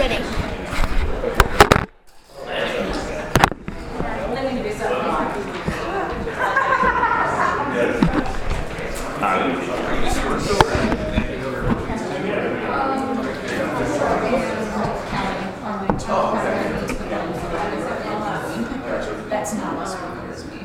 City. That's not as good as me.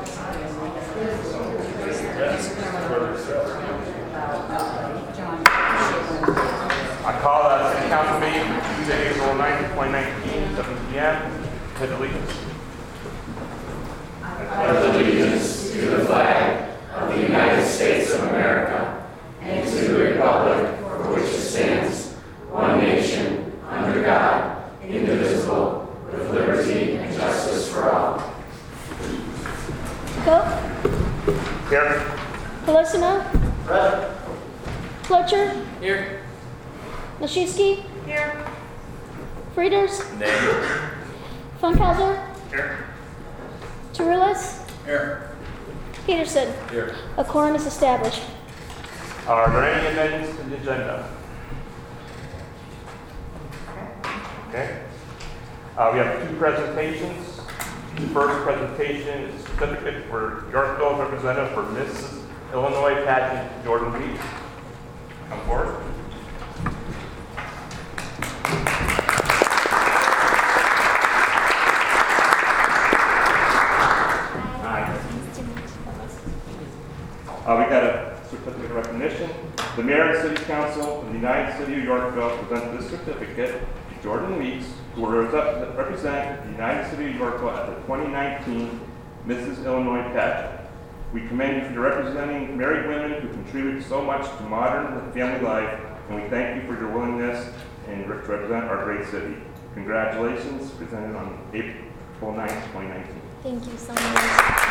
I call the City Council meeting for Tuesday, April 9th, 2019, 7 p.m. Pledge allegiance. I pledge allegiance to the flag of the United States of America and to the republic for which it stands, one nation, under God, indivisible, with liberty and justice for all. Coe, Here. Colosimo, Present. Fletcher, Here. Mashewski, Here. Frieders, Nay. Funkhauser, Here. Tarulas, Here. Peterson. Here. A quorum is established. Are there any amendments to the agenda? Okay. We have two presentations. The first presentation is a certificate for Yorkville representative for Mrs. Illinois pageant, Jordan Weeks. Come forward. We got a certificate of recognition. The Mayor and City Council of the United City of Yorkville present this certificate to Jordan Weeks, who will represent the United City of Yorkville at the 2019 Mrs. Illinois pageant. We commend you for representing married women who contribute so much to modern family life, and we thank you for your willingness and to represent our great city. Congratulations, presented on April 9th, 2019. Thank you so much.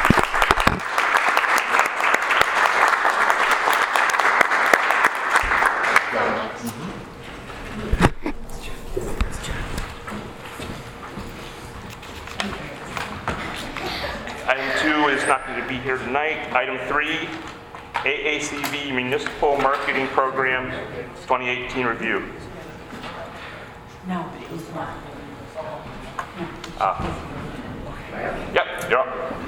Item 2 is not going to be here tonight. Item 3, AACV Municipal Marketing Program 2018 Review. No, but it was not. Yep, you're up.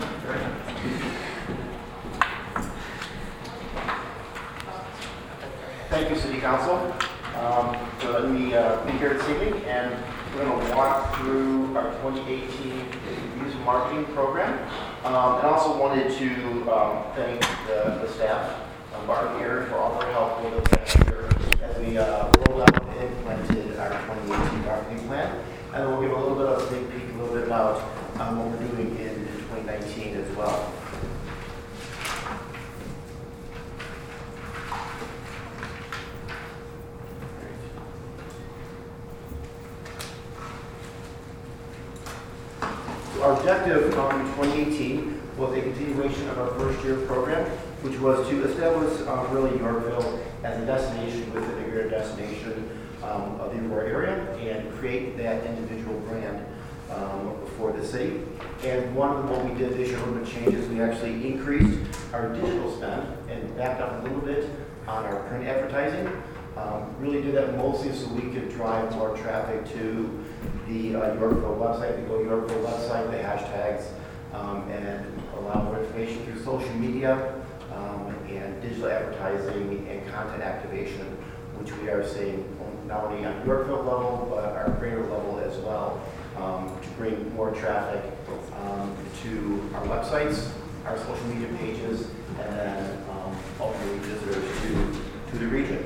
Thank you, City Council, for letting me be here this evening, and we're going to walk through our 2018 Music Marketing Program. And also wanted to thank the staff, Martin and Aaron, for all their help with the past year as we rolled out and implemented our 2018 marketing plan. And then we'll give a little bit of a sneak peek, a little bit about what we're doing in 2019 as well. Our objective in 2018 was a continuation of our first year program, which was to establish really Yorkville as a destination within a greater destination of the Aurora area and create that individual brand for the city. And one of what we did this year, a little bit changes, we actually increased our digital spend and backed up a little bit on our print advertising. Really did that mostly so we could drive more traffic to the Yorkville website, the Go Yorkville website, the hashtags, and allow more information through social media and digital advertising and content activation, which we are seeing not only on Yorkville level, but our greater level as well, to bring more traffic to our websites, our social media pages, and then ultimately visitors to the region.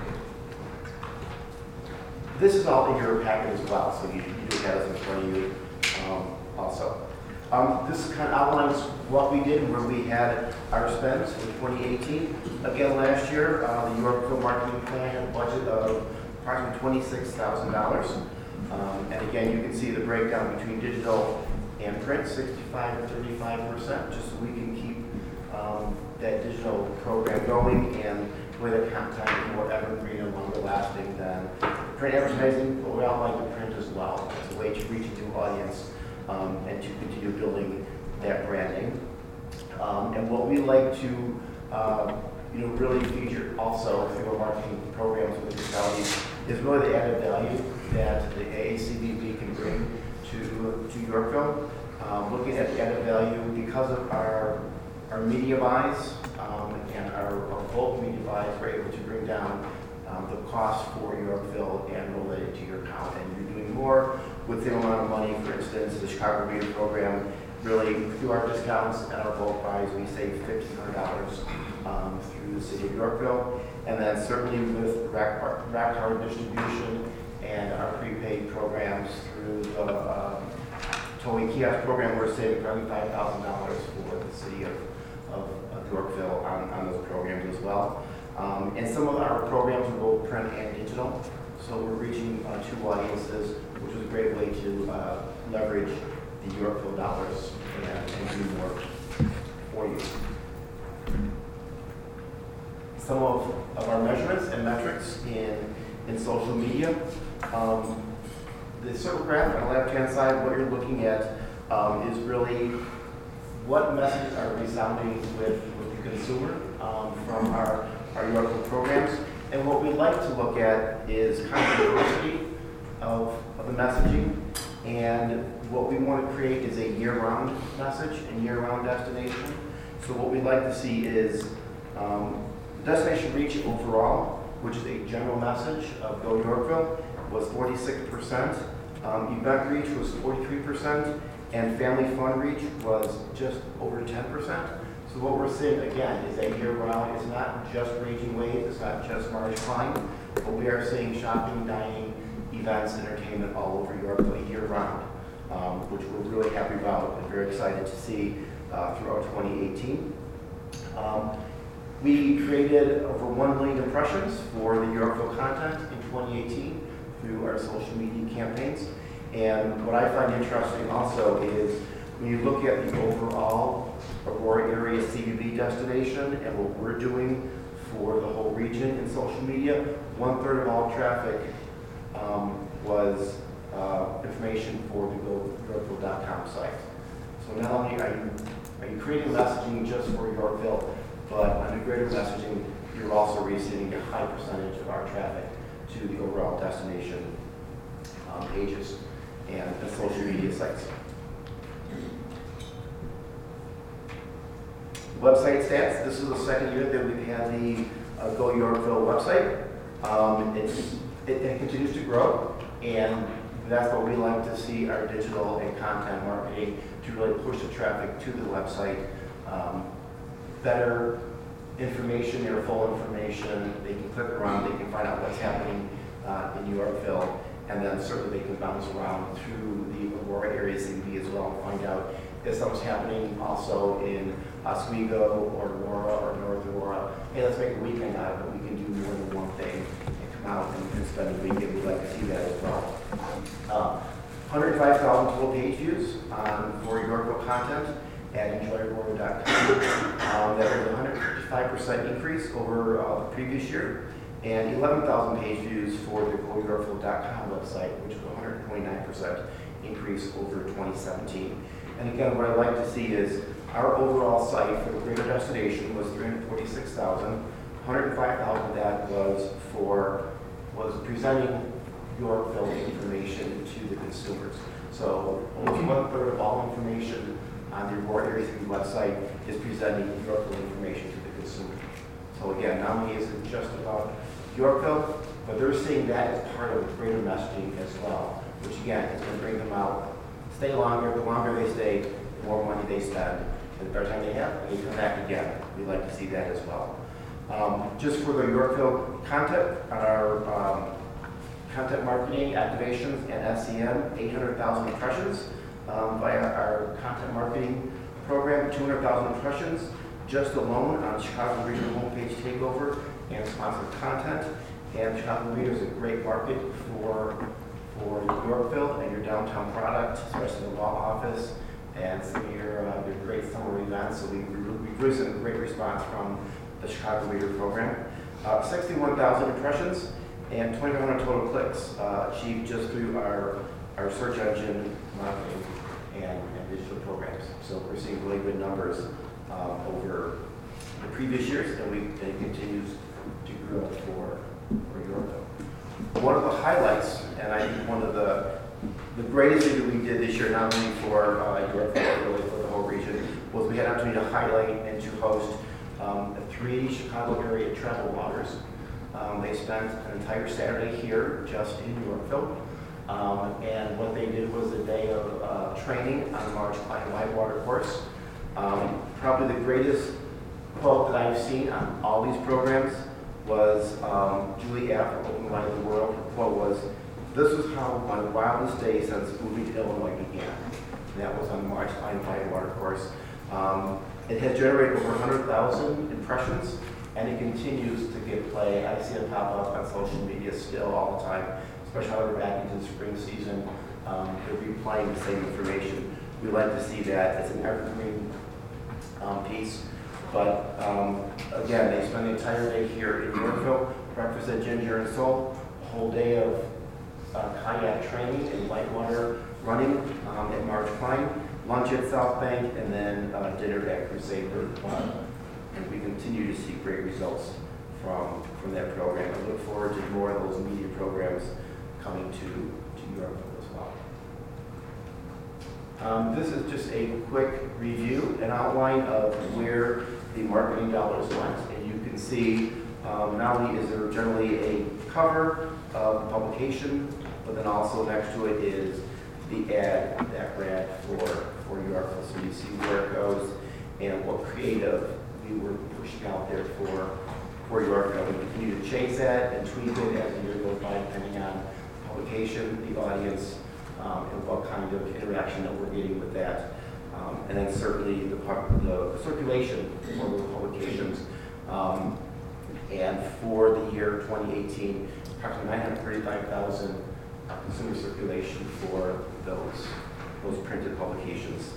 This is all in your packet as well, so you do have this in front of you also. This kind of outlines what we did and where we had our spends in 2018. Again, last year, the Yorkville Marketing Plan had a budget of approximately $26,000. And again, you can see the breakdown between digital and print, 65 to 35%, just so we can keep that digital program going and with a content more evergreen and longer lasting than print advertising, but we all like the print as well. It's a way to reach a new audience and to continue building that branding. And what we like to really feature also through our marketing programs with municipalities is really the added value that the CVB can bring to Yorkville. Looking at the added value, because of our media buys and our bulk media buys, we're able to bring down the cost for Yorkville and relate it to your account. And you're doing more with the amount of money. For instance, the Chicago Reader Program, really through our discounts and our bulk buys, we save $1,500 through the city of Yorkville. And then certainly with rack card distribution and our prepaid programs through the towing kiosk program, we're saving probably $5,000 for the city of Yorkville on those programs as well. And some of our programs are both print and digital, so we're reaching two audiences, which is a great way to leverage the Yorkville dollars and do more for you. Some of our measurements and metrics in social media. The circle graph on the left-hand side, what you're looking at is really what messages are resounding with the consumer from our Yorkville programs. And what we like to look at is kind of the diversity of the messaging. And what we want to create is a year-round message and year-round destination. So what we'd like to see is destination reach overall, which is a general message of Go Yorkville, was 46%. Event reach was 43%, and family fun reach was just over 10%. So what we're seeing again is that year-round. It's not just Raging Wave, it's not just March Climb, but we are seeing shopping, dining, events, entertainment all over Yorkville year-round, which we're really happy about and very excited to see throughout 2018. We created over 1 million impressions for the Yorkville content in 2018 through our social media campaigns. And what I find interesting also is when you look at the overall Aurora area CVB destination and what we're doing for the whole region in social media, 1/3 of all traffic was information for the GoYorkville.com site. So not only are you creating messaging just for Yorkville, but on the greater messaging, you're also receiving a high percentage of our traffic to the overall destination pages and the social media sites. Website stats. This is the second year that we've had the Go Yorkville website. It continues to grow, and that's what we like to see our digital and content marketing to really push the traffic to the website. Better information, their full information. They can click around, they can find out what's happening in Yorkville, and then certainly they can bounce around through the Aurora area CVB as well and find out if something's happening also in Oswego or Aurora or North Aurora. Hey, let's make a weekend out of it. We can do more than one thing and come out and spend a weekend. We'd like to see that as well. 105,000 total page views for Yorkville content at enjoyaurora.com. That was a 155% increase over the previous year, and 11,000 page views for the GoYorkville.com website, which was a 129% increase over 2017. And again, what I'd like to see is our overall site for the greater destination was 346,000. 105,000 of that was presenting Yorkville information to the consumers. So almost 1/3 of all information on the Aurora Area CVB website is presenting Yorkville information to the consumer. So again, not only is it just about Yorkville, but they're seeing that as part of greater messaging as well, which again is going to bring them out, stay longer. The longer they stay, the more money they spend, and the better time they have, and they come back again. We like to see that as well. Just for the Yorkville content, our content marketing, activations, and SEM, 800,000 impressions via our content marketing program, 200,000 impressions just alone on Chicago Regional homepage takeover and sponsored content. And Chicago Reader is a great market for Yorkville and your downtown product, especially the law office and some of your great summer events. So we've received a great response from the Chicago Reader program. 61,000 impressions and 2,500 total clicks achieved just through our search engine marketing and digital programs. So we're seeing really good numbers over the previous years, and it continues to grow for Yorkville. One of the highlights, and I think one of the the greatest thing that we did this year, not only for Yorkville, but really for the whole region, was we had an opportunity to highlight and to host 3 Chicago area travel bloggers. They spent an entire Saturday here just in Yorkville. And what they did was a day of training on the March Klein Whitewater course. Probably the greatest quote that I've seen on all these programs was Julie F. from Open Light of the World. Her quote was, "This is how my wildest day since moving to Illinois began." And that was on the March Klein Whitewater course. It has generated over 100,000 impressions, and it continues to get play. I see it pop up on social media still all the time, especially now we're back into the spring season. They're replaying the same information. We like to see that as an evergreen piece. But again, they spend the entire day here in Yorkville, breakfast at Ginger and Soul, a whole day of kayak training and whitewater running at March Klein, lunch at South Bank, and then dinner at Crusade 31. And we continue to see great results from that program. I look forward to more of those media programs coming to Yorkville as well. This is just a quick review, an outline of where the marketing dollars went. And you can see not only is there generally a cover of the publication, but then also next to it is the ad that ran for Yorkville. So you see where it goes and what creative we were pushing out there for Yorkville. We continue to chase that and tweak it as the year goes by, depending on publication, the audience, and what kind of interaction that we're getting with that. And then certainly the circulation for those publications. And for the year 2018, approximately 935,000 consumer circulation for those printed publications.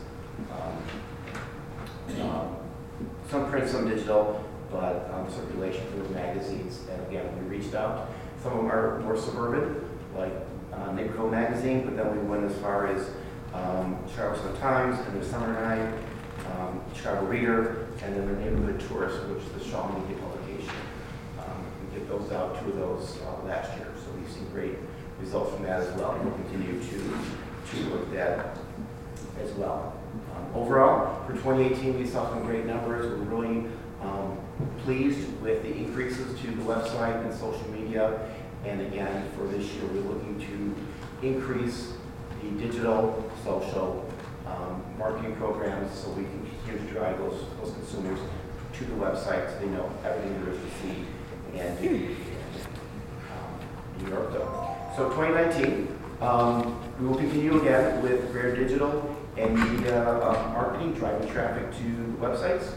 Some print, some digital, but circulation for the magazines. And again, we reached out. Some of them are more suburban, like Neighborhood Magazine, but then we went as far as Chicago Sun-Times and the Summer Night, Chicago Reader, and then the Neighborhood Tourist, which is the Shaw Media publication. We get those out, 2 of those last year, so we've seen great results from that as well, and we'll continue to work that as well. Overall, for 2018, we saw some great numbers. We're really pleased with the increases to the website and social media. And again, for this year, we're looking to increase the digital, social marketing programs so we can continue to drive those consumers to the website so they know everything there is to see and do in Yorkville. So 2019, we will continue again with Rare Digital and media marketing, driving traffic to websites.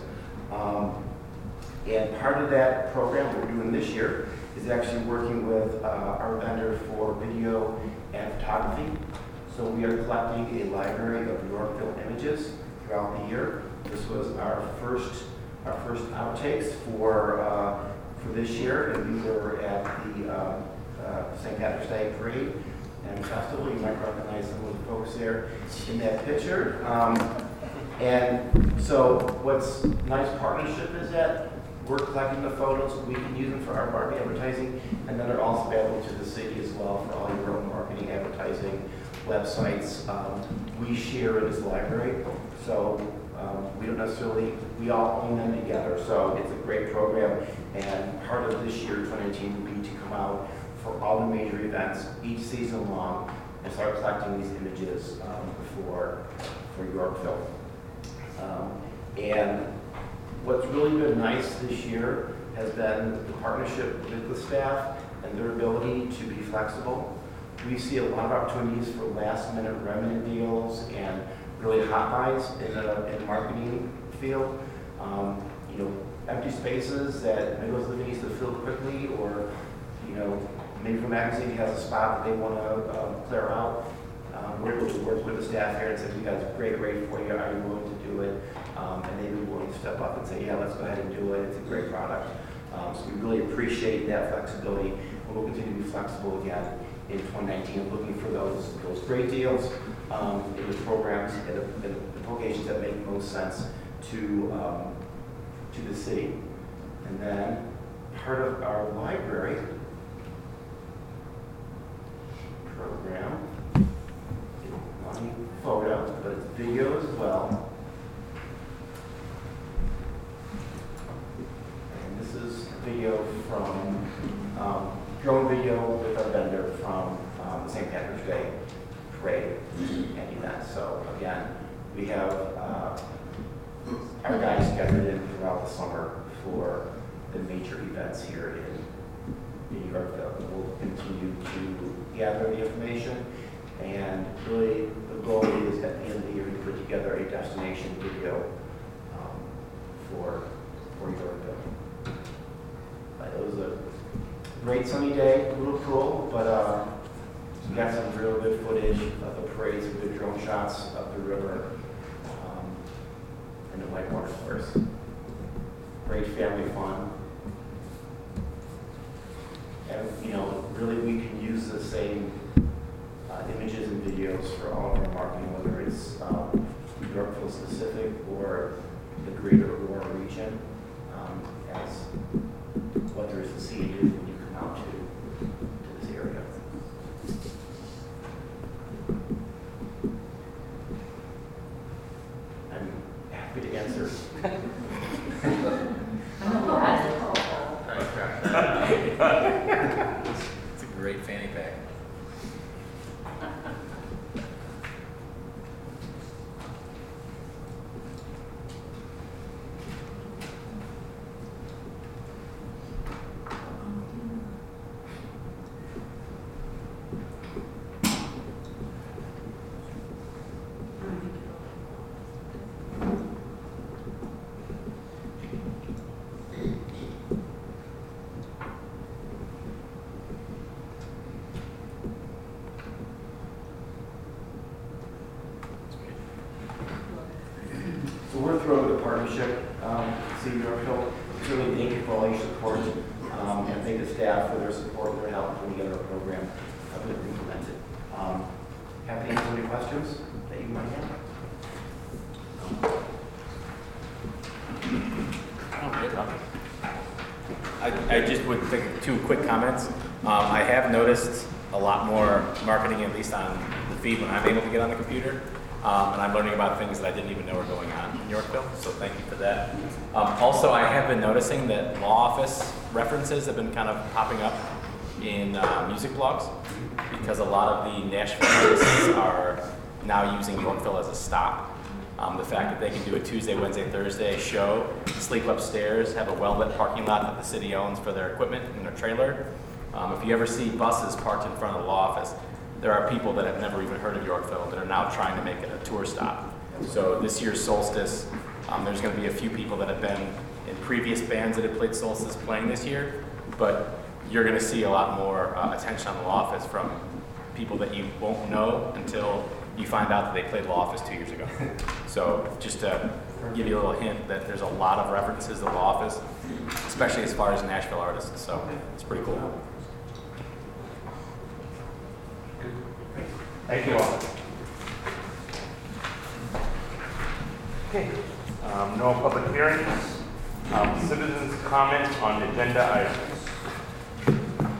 And part of that program we're doing this year is actually working with our vendor for video and photography. So we are collecting a library of Yorkville images throughout the year. This was our first outtakes for this year, and we were at the St. Patrick's Day Parade and Festival. You might recognize some of the folks there in that picture. And so what's nice partnership is that we're collecting the photos, we can use them for our marketing advertising, and then they're also available to the city as well for all your own marketing advertising websites. We share it as a library, so we don't necessarily, we all own them together, so it's a great program. And part of this year, 2019, will be to come out for all the major events each season long and start collecting these images for Yorkville. And what's really been nice this year has been the partnership with the staff and their ability to be flexible. We see a lot of opportunities for last-minute remnant deals and really hot buys in the marketing field. Empty spaces that maybe those living needs to fill quickly, or maybe the magazine has a spot that they want to clear out. We're able to work with the staff here and say, we got a great rate for you, are you willing to do it? And they'd be willing to step up and say, yeah, let's go ahead and do it, it's a great product. So we really appreciate that flexibility, and we'll continue to be flexible again in 2019, looking for those great deals in the programs and the publications that make most sense to the city. And then part of our library program video as well. And this is video from, drone video with our vendor from the St. Patrick's Day parade and event. So again, we have our guys gathered in throughout the summer for the major events here in Yorkville. We'll continue to gather the information, and really the goal is at the end of the year to put together a destination video for Yorkville. It was a great sunny day, a little cool, but we got some real good footage of the parades, some good drone shots of the river and the white water course. Great family fun. And, really we can use the same images and videos for all of our marketing, whether it's Yorkville specific or the greater Aurora region, as what there is to see and do when you come out to this area. I'm happy to answer. It's a great fanny pack. So we're thrilled with the partnership. City of Yorkville, really thank you for all your support, and thank the staff for their support and their help putting together a program that we implemented. Happy to answer any questions that you might have. I just would think two quick comments. I have noticed a lot more marketing, at least on the feed when I'm able to get on the computer. And I'm learning about things that I didn't even know were going on in Yorkville, so thank you for that. Also, I have been noticing that law office references have been kind of popping up in music blogs, because a lot of the Nashville artists are now using Yorkville as a stop. The fact that they can do a Tuesday, Wednesday, Thursday show, sleep upstairs, have a well-lit parking lot that the city owns for their equipment and their trailer. If you ever see buses parked in front of the law office, there are people that have never even heard of Yorkville that are now trying to make it a tour stop. So this year's Solstice, there's going to be a few people that have been in previous bands that have played Solstice playing this year, but you're going to see a lot more attention on the law office from people that you won't know until you find out that they played law office 2 years ago. So just to give you a little hint that there's a lot of references to law office, especially as far as Nashville artists, so it's pretty cool. Thank you all. Okay, no public hearings. Citizens' comment on agenda items.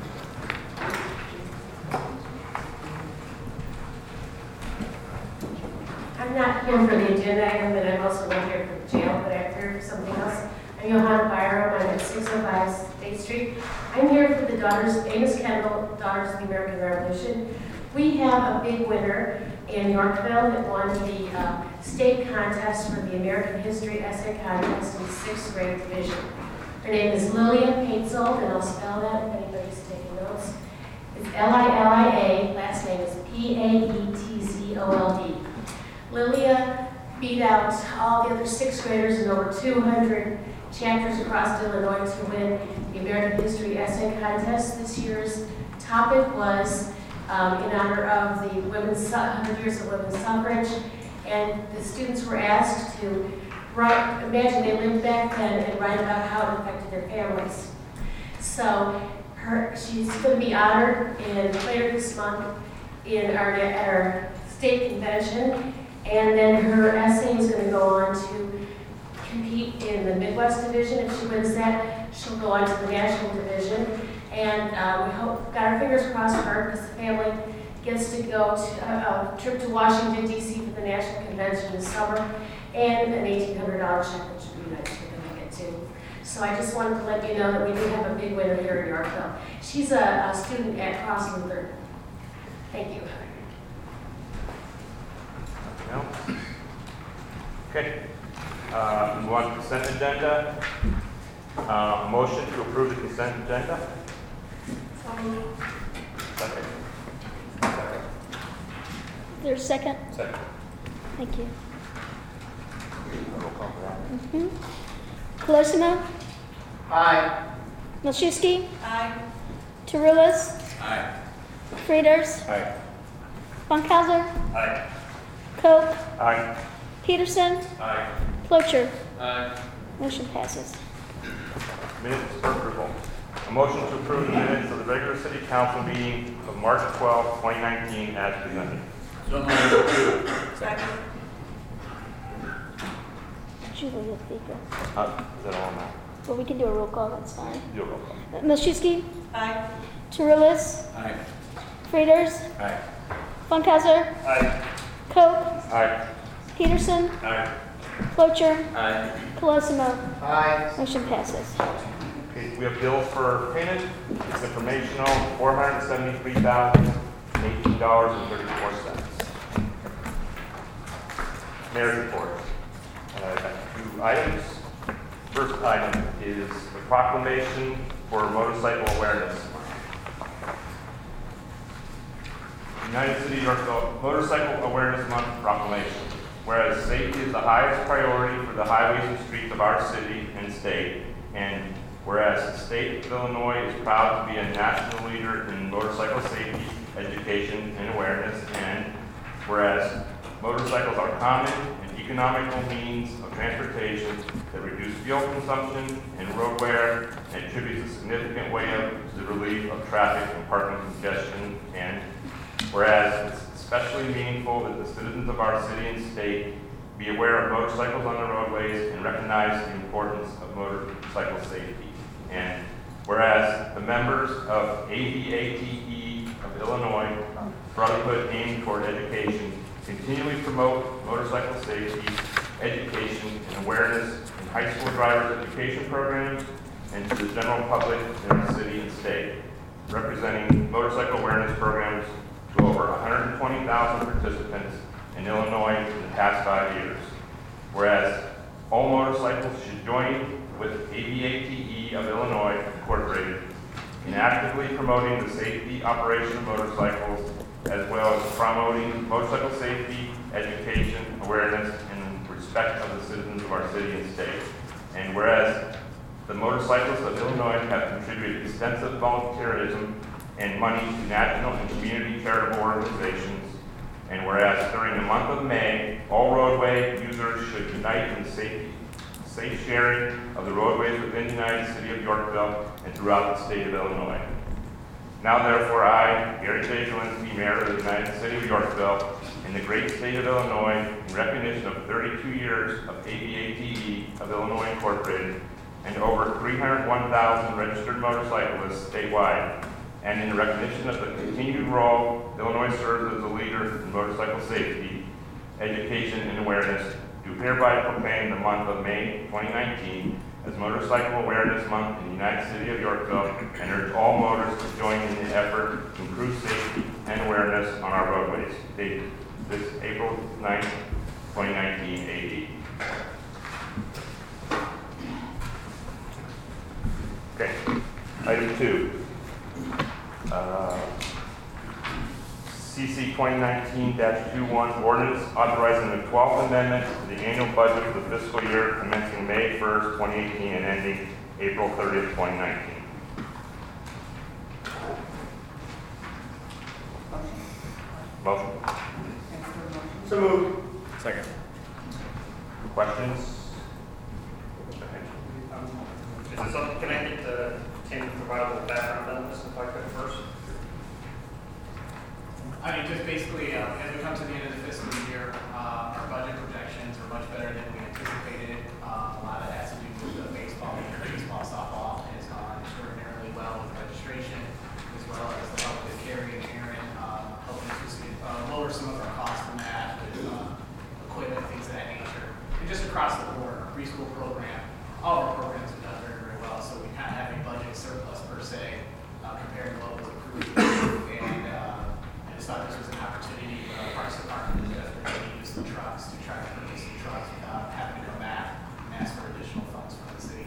I'm not here for the agenda item, but I'm also not here for the jail, but I'm here for something else. I'm Johanna Byram. I'm at 605 State Street. I'm here for the Amos Kendall Daughters of the American Revolution. We have a big winner in Yorkville that won the state contest for the American History Essay Contest in the 6th grade division. Her name is Lilia Paetzold, and I'll spell that if anybody's taking notes. It's Lilia, last name is Paetzold. Lilia beat out all the other 6th graders in over 200 chapters across Illinois to win the American History Essay Contest. This year's topic was in honor of the 100 years of women's suffrage, and the students were asked to write, imagine they lived back then, and write about how it affected their families. So she's going to be honored later this month at our state convention, and then her essay is going to go on to compete in the Midwest division. If she wins that, she'll go on to the national division. And we got our fingers crossed for her, because the family gets to go to a trip to Washington DC for the National Convention this summer, and an $1,800 check, which would be nice for them to get too. So I just wanted to let you know that we do have a big winner here in Yorkville. She's a student at Cross Lutheran. Thank you. Nothing else? Okay. Move on to consent agenda. Motion to approve the consent agenda. Second. Is there a second? Second. Thank you. Roll call for that. Colosimo? Aye. Milczewski? Aye. Tarulas? Aye. Frieders? Aye. Funkhauser? Aye. Coe? Aye. Peterson? Aye. Clocher? Aye. Motion passes. Minutes for approval. A motion to approve the minutes of the regular city council meeting of March 12, 2019 as presented. Second. Julia Baker. Is that all now? Well, we can do a roll call, that's fine. Do a roll call. Milczewski? Aye. Tarulas? Aye. Frieders? Aye. Funkhauser? Aye. Coe? Aye. Peterson? Aye. Clocher? Aye. Colosimo? Aye. Motion passes. Okay, we have bills for payment. It's informational, $473,018.34. Mayor's report. I've got 2 items. First item is the proclamation for Motorcycle Awareness Month. United City of Yorkville Motorcycle Awareness Month proclamation. Whereas safety is the highest priority for the highways and streets of our city and state, and whereas the state of Illinois is proud to be a national leader in motorcycle safety, education, and awareness, and whereas motorcycles are common and economical means of transportation that reduce fuel consumption and road wear and contributes a significant way to the relief of traffic and parking congestion, and whereas it's especially meaningful that the citizens of our city and state be aware of motorcycles on the roadways and recognize the importance of motorcycle safety. And whereas the members of ABATE of Illinois, Brotherhood Aimed Toward Education, continually promote motorcycle safety, education, and awareness in high school drivers education programs and to the general public in our city and state, representing motorcycle awareness programs to over 120,000 participants in Illinois in the past 5 years. Whereas all motorcycles should join with ABATE of Illinois Incorporated in actively promoting the safety operation of motorcycles, as well as promoting motorcycle safety, education, awareness, and respect of the citizens of our city and state. And whereas the Motorcyclists of Illinois have contributed extensive volunteerism and money to national and community charitable organizations, and whereas during the month of May, all roadway users should unite in safe sharing of the roadways within the United City of Yorkville and throughout the state of Illinois. Now therefore I, Gary J. Zielinski, Mayor of the United City of Yorkville, in the great state of Illinois, in recognition of 32 years of ABATE of Illinois Incorporated and over 301,000 registered motorcyclists statewide, and in recognition of the continued role Illinois serves as a leader in motorcycle safety, education, and awareness, do hereby proclaim the month of May 2019 as Motorcycle Awareness Month in the United City of Yorkville, and urge all motorists to join in the effort to improve safety and awareness on our roadways. Dated this April 9th, 2019 AD. Okay, item 2. CC 2019-21 ordinance authorizing the 12th amendment to the annual budget for the fiscal year commencing May 1st, 2018 and ending April 30th, 2019. Motion. So moved. Second. Questions? Is this something, can I get Tim to provide a little background on this if I could first? I mean, just basically, as we come to the end of the fiscal year, our budget projections are much better than we anticipated. A lot of that has to do with the baseball, softball has gone extraordinarily well with registration, as well as the help with Carrie and Aaron helping us preschool program, all of our programs have done very, very well. So we kind of have a budget surplus per se compared to what was approved. And I just thought this was an opportunity for our Parks Department to desperately use the trucks to try to purchase the trucks without having to come back and ask for additional funds from the city.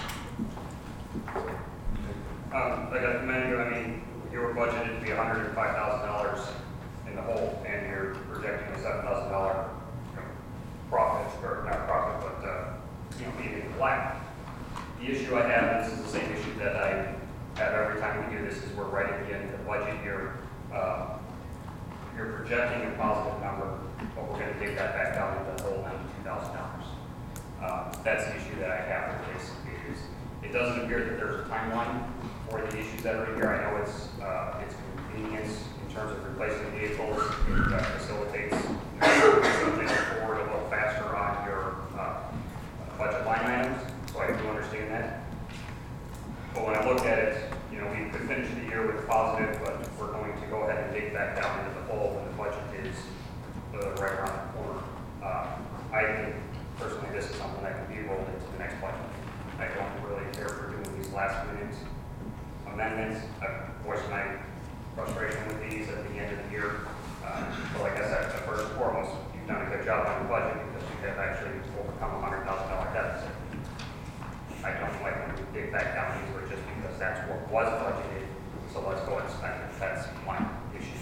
I got to commend you. I mean, you were budgeted to be $105,000 in the hole, and you're projecting a $7,000 profit, or not profit, but even in the black. The issue I have, and this is the same issue that I have every time we do this, is we're right at the end of the budget year. You're projecting a positive number, but we're going to take that back down into the hole down to $2,000. That's the issue that I have with this. It doesn't appear that there's a timeline for the issues that are in here. I know it's convenience in terms of replacing vehicles. That facilitates something forward a little faster on your budget line items, so I do understand that. But when I look at it, we could finish the year with positive, but we're going to go ahead and dig back down into the hole when the budget is right around the corner. I think personally this is something that can be rolled into the next budget. I don't really care for doing these last minute amendments. I've voiced my frustration with these at the end of the year. But like I said, first and foremost, you've done a good job on the budget because you have actually overcome a $100,000 deficit. I don't like when we dig back down into it just because that's what was budgeted. So let's go and spend it. That's my issue.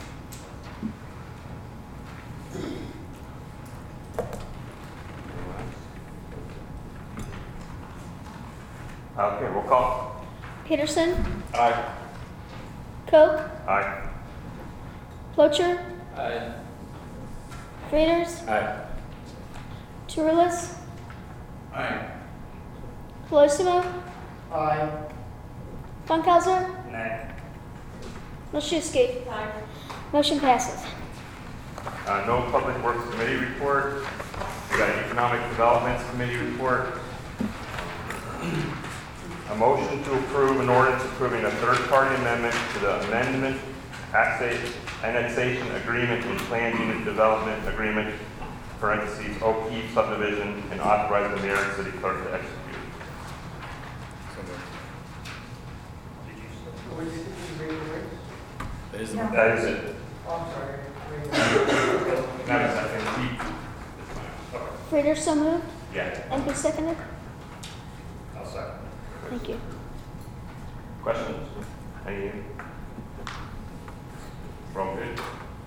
Okay, roll call. Peterson, Aye. Koch, Aye. Flocher, Aye. Fraters, Aye. Turulis, Aye. Colosimo, Aye. Funkhauser, Nay. Milczewski. Motion passes. No Public Works Committee report. We got an Economic Development Committee report. A motion to approve an ordinance approving a third-party amendment to the amendment annexation agreement and planned unit development agreement, parentheses, O'Keefe subdivision, and authorize the mayor and city clerk to execute. That is That is it. Not a second. Fraters, so moved. Yeah. And who seconded? I'll second. Thank you. Questions? Any? Wrong good.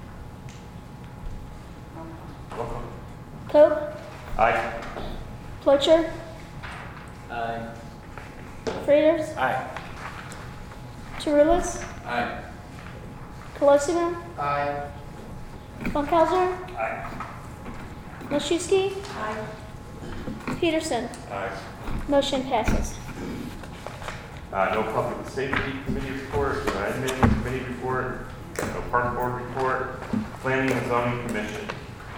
Welcome. Koch, Aye. Flocher, Aye. Fraters, Aye. Turulis, Aye. Colosimo, Aye. Funkhauser, Aye. Milczewski. Peterson. Aye. Motion passes. No Public Safety Committee report, no Admin Committee report, no Park Board report, Planning and Zoning Commission.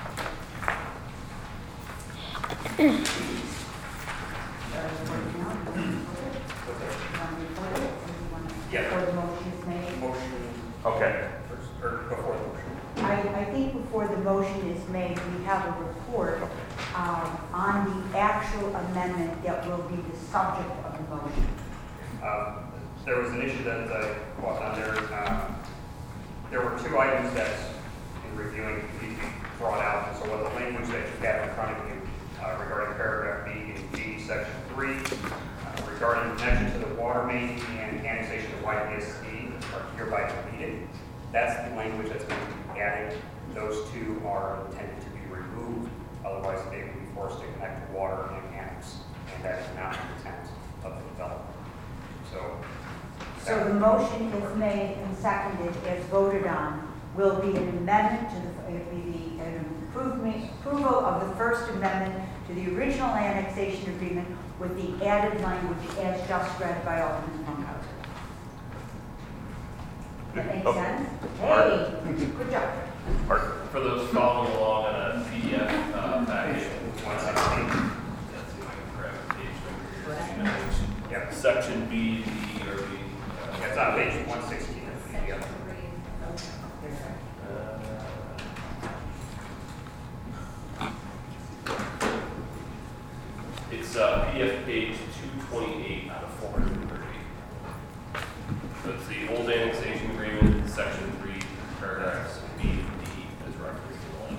Yeah. Before the motion is made. Motion Okay. first, or before the motion. I think before the motion is made, we have a report on the actual amendment that will be the subject of the motion. There was an issue that caught on there. There were two items that, in reviewing, need to be brought out. And so what the language that you have in front of you regarding paragraph B and G, section 3, regarding connection to the water main and annexation of YPSD are hereby deleted. That's the language that's going to be added. Those two are intended to be removed. Otherwise, they would be forced to connect to water and annex. And that is not the intent of the development. So the motion is made and seconded as voted on will be an amendment to an approval of the First Amendment to the original annexation agreement with the added language as just read by Alderman Funkhauser. That makes sense? Hey, good job. Mark. For those following along on a PDF package, 116. let's see if I can grab a page number here. Yeah. Section B, D, or B. It's on page 116 of the PDF. It's It's PF page 228 out of 430. So it's the old annexation agreement, section 3, paragraphs B and D as referenced below.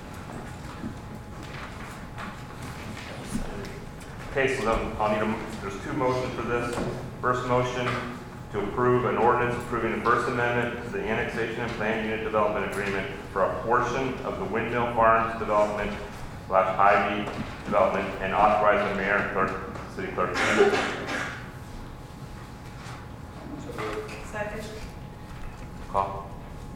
Okay, so then I'll need there's two motions for this. First motion to approve an ordinance approving the first amendment to the annexation and plan unit development agreement for a portion of the Windmill Farms development / Ivy development and authorize the mayor and clerk, city clerk. Second. Call.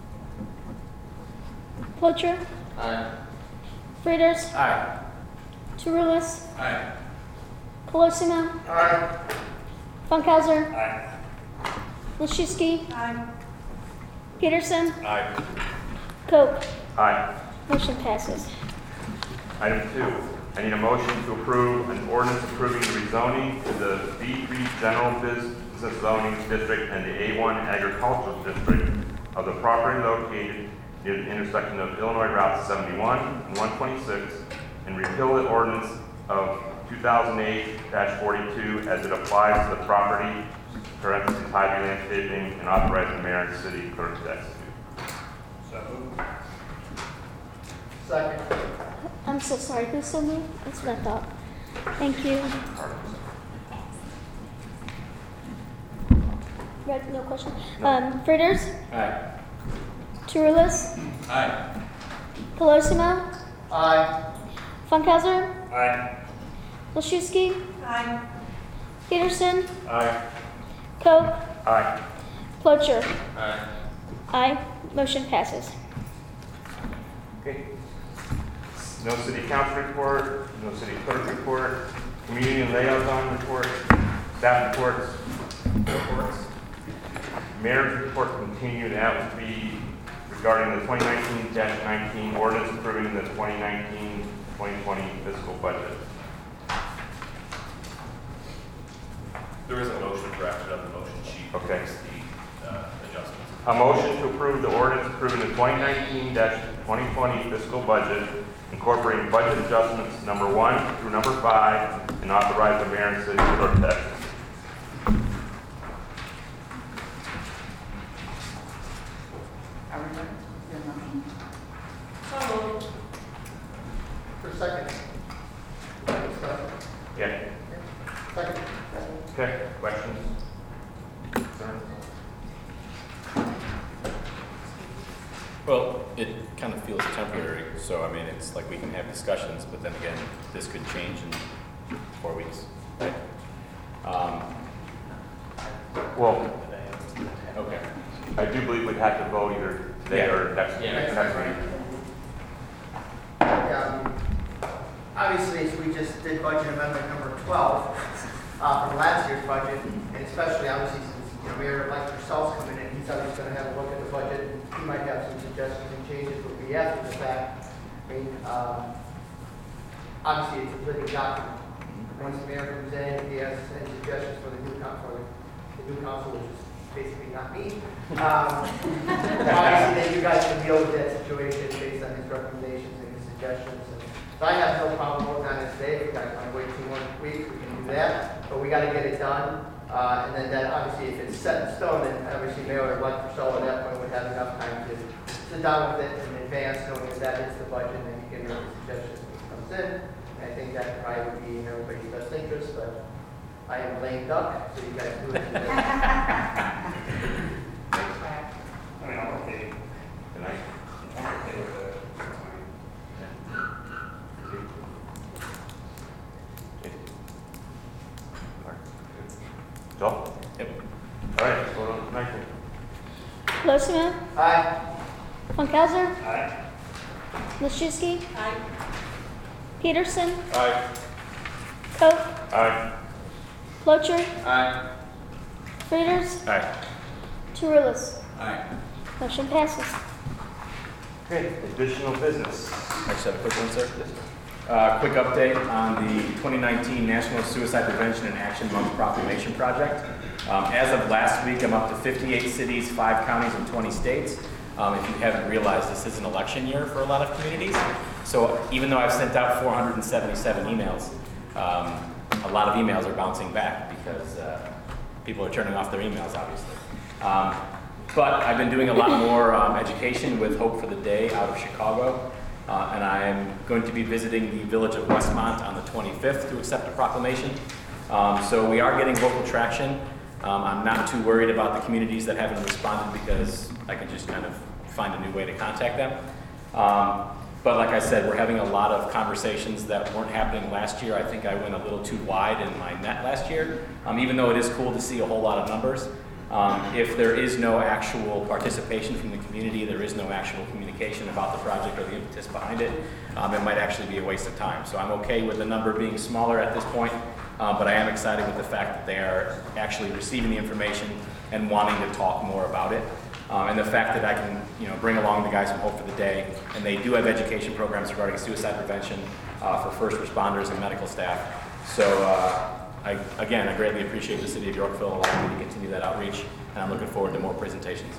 Plocher, Aye. Frieders, Aye. Turulis, Aye. Colosimo, Aye. Funkhauser, Aye. Wilczewski, Aye. Peterson, Aye. Koch. Aye. Motion passes. Item 2, I need a motion to approve an ordinance approving the rezoning to the B3 General Business Zoning District and the A1 Agricultural District of the property located near the intersection of Illinois Route 71 and 126 and repeal the ordinance of 2008-42 as it applies to the property, parentheses, Ivy Landscaping, and authorize the mayor and city clerk to execute. So moved. Second. I'm so sorry, who so moved? That's what I thought. Thank you. Right, no question. Frieders, Aye. Turulis, Aye. Colosimo, Aye. Funkhauser, Aye. Wilczewski, Aye. Peterson, Aye. Koch, Aye. Plocher. Aye. Aye. Motion passes. Okay. No city council report, no city clerk report, community and liaison report, staff reports, mayor's report continued. That would be regarding the 2019-19 ordinance approving the 2019-2020 fiscal budget. There is a motion drafted on the motion sheet. Okay. The adjustments. A motion to approve the ordinance approving the 2019-2020 fiscal budget, incorporating budget adjustments number 1 through number 5, and authorize the mayor and city clerk to execute. Are we ready? Your motion? So moved. For second. Yeah. Second. Okay. Questions? Concerns? Well, it kind of feels temporary, so I mean, it's like we can have discussions, but then again, this could change in 4 weeks, right? Well, Okay. I do believe we'd have to vote either today Yeah. or next week. Yeah, obviously, as we just did budget amendment number 12 from last year's budget, and especially obviously since Mayor like yourself's coming in, he's obviously going to have a look at the budget. And he might have some suggestions and changes, but we after the fact. I mean, obviously it's a living document. Once the mayor comes in, if he has any suggestions for the new council, which is basically not me. Obviously, then you guys can deal with that situation based on his recommendations and his suggestions. And so I have no problem working on it today. If you guys want to wait 2 more weeks, we can do that. But we got to get it done. And then that obviously, if it's set in stone, then obviously Mayor like Purcell at that point would have enough time to sit down with it in advance, knowing that that hits the budget, and then you can make suggestions when it comes in. And I think that probably would be in everybody's best interest, but I am lame duck, so you guys do it. I mean, I'm okay. Tonight? I'm okay with it. Joel? Yep. All right, let's vote on tonight. Colosimo, Aye. Funkhauser, Aye. Wilczewski, Aye. Peterson, Aye. Koch, Aye. Plocher, Aye. Frieders, Aye. Turulis. Aye. Motion passes. Okay, additional business. I just have a quick one, sir. Quick update on the 2019 National Suicide Prevention and Action Month Proclamation Project. As of last week, I'm up to 58 cities, 5 counties, and 20 states. If you haven't realized, this is an election year for a lot of communities. So even though I've sent out 477 emails, a lot of emails are bouncing back because people are turning off their emails, obviously. But I've been doing a lot more education with Hope for the Day out of Chicago, and I'm going to be visiting the village of Westmont on the 25th to accept a proclamation. So we are getting local traction. I'm not too worried about the communities that haven't responded because I can just kind of find a new way to contact them. But like I said, we're having a lot of conversations that weren't happening last year. I think I went a little too wide in my net last year, even though it is cool to see a whole lot of numbers. If there is no actual participation from the community, there is no actual communication about the project or the impetus behind it, it might actually be a waste of time. So I'm okay with the number being smaller at this point, but I am excited with the fact that they are actually receiving the information and wanting to talk more about it. And the fact that I can, bring along the guys from Hope for the Day, and they do have education programs regarding suicide prevention for first responders and medical staff. So I greatly appreciate the City of Yorkville allowing me to continue that outreach, and I'm looking forward to more presentations.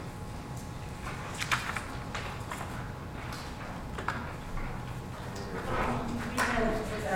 We had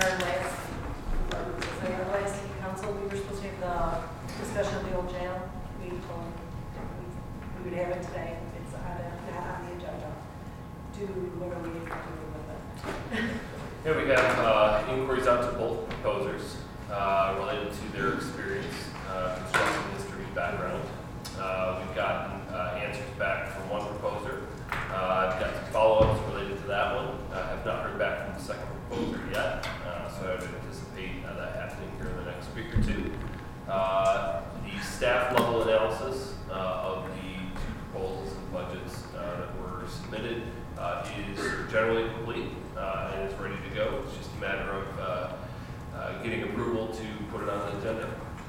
our last city council, we were supposed to have the discussion of the old jail. We told we would have it today. It's not on the agenda. What are we doing with it? Here we have inquiries out to both proposers related to their experience, construction history, background. We've gotten answers back from one proposer. I've got some follow-ups related to that one. I have not heard back from the second proposer yet, so I would anticipate that happening here in the next week or two. The staff level analysis of the two proposals and budgets that were submitted is generally complete and is ready to go. It's just a matter of getting approval to put it on the agenda.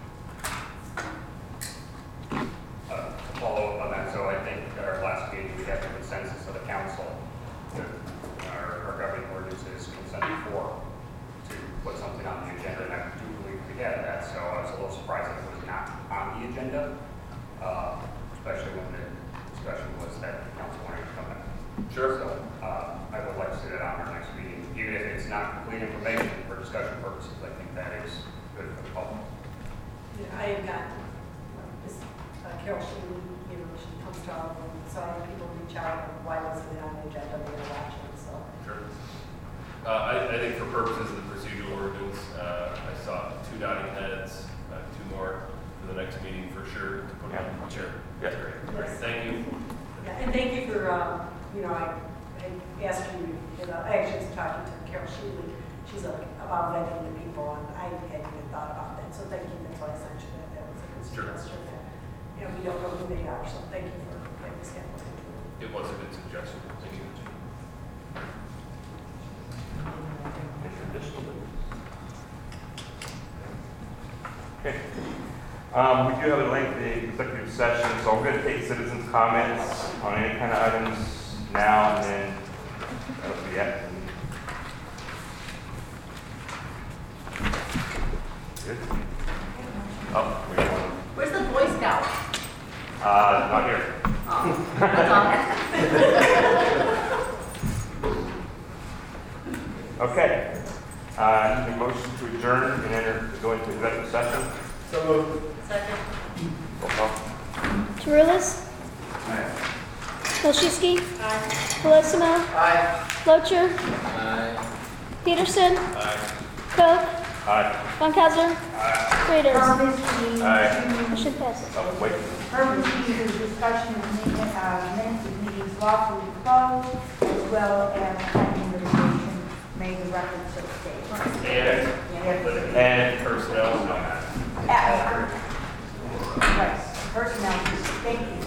To follow up on that, so I think at our last meeting we had the consensus of the council that our governing ordinance is consented for to put something on the agenda, and I do believe we had that, so I was a little surprised that it was not on the agenda, especially when the discussion was that the council wanted to come in. Sure. So I would like to see that on our next meeting, even if it's not complete information for discussion purposes. I think that is good for the public. Yeah, I have gotten this Carol Sheen, she comes to all of them, so I have people reach out, and why wasn't it on the agenda, they were watching, so. Sure. I think for purposes of the procedural ordinance, I saw 2 nodding heads, 2 more for the next meeting for sure to put on. Sure. Yeah. Great. Yes. Thank you. Yeah, and thank you for, I asked you, I actually was talking to Carol Sheely, she's about vetting the people, and I hadn't even thought about that, so thank you, that's why I sent you that, that was a good Sure. suggestion that, we don't know who they are, so thank you for getting this handled. It was a good suggestion. Thank you. Okay. We do have a lengthy executive session, so I'm going to take citizens' comments on any kind of items now, and then that'll be it. Good. Oh, we want Where's the Boy Scout? not here. Oh, that's all. Okay. Need a motion to adjourn and enter to go into executive session. So moved. Second. Roll call. Tarulis? Milczewski? Aye. Colosimo? Aye. Locher? Aye. Peterson? Aye. Koch? Aye. Von Kaiser? Raiders? Aye. Motion passes. Oh, wait. Purpose B is discussion of minutes of meetings lawfully closed, as well as pending litigation made the records of state. And Personnel. Right, personnel, thank you.